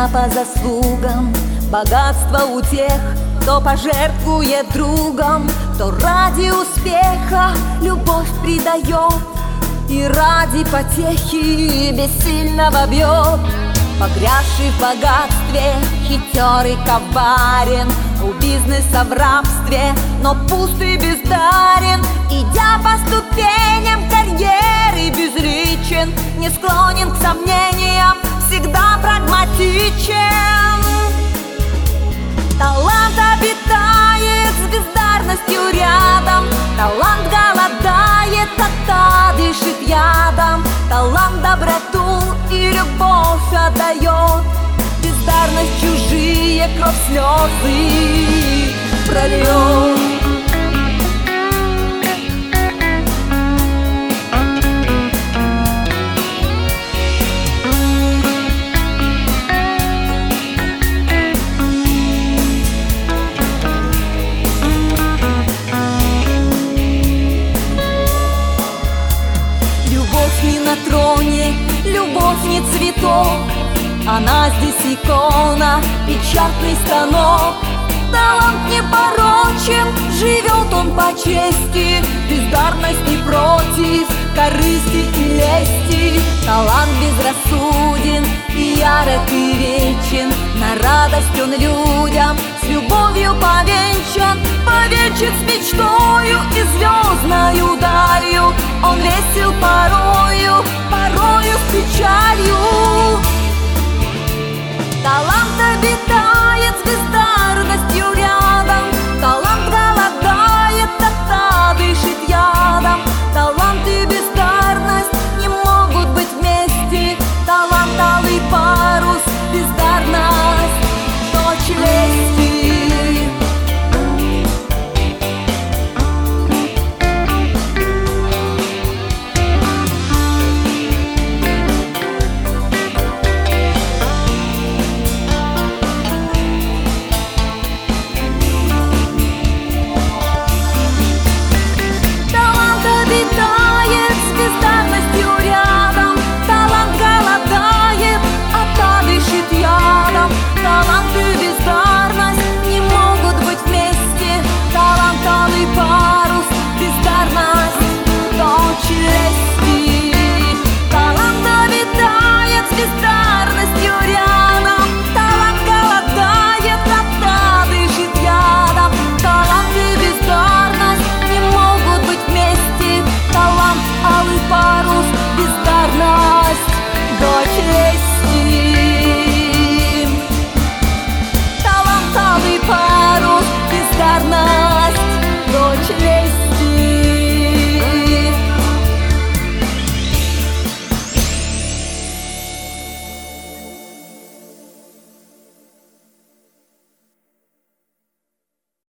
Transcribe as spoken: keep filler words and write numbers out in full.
всегда по заслугам. Богатство у тех, кто пожертвует другом, кто ради успеха любовь предает и ради потехи бессильного бьет. Погрязший в богатстве, хитер и коварен, у бизнеса в рабстве, но пуст и бездарен. Идя по ступеням карьеры безличен, не склонен к сомнениям, всегда прагматичен. Талант обитает с бездарностью рядом, талант голодает, а та дышит ядом. Талант доброту и любовь отдает, бездарность чужие кровь слезы прольет. Не на троне, любовь не цветок, она здесь икона, печатный станок. Талант не порочен, живет он по чести, бездарность не против корысти и лести. Талант безрассуден и ярок и вечен, на радость он людям с любовью повенчан. Повенчан с мечтою и звездною далью, он весел порою, порою с печалью. Талант обитает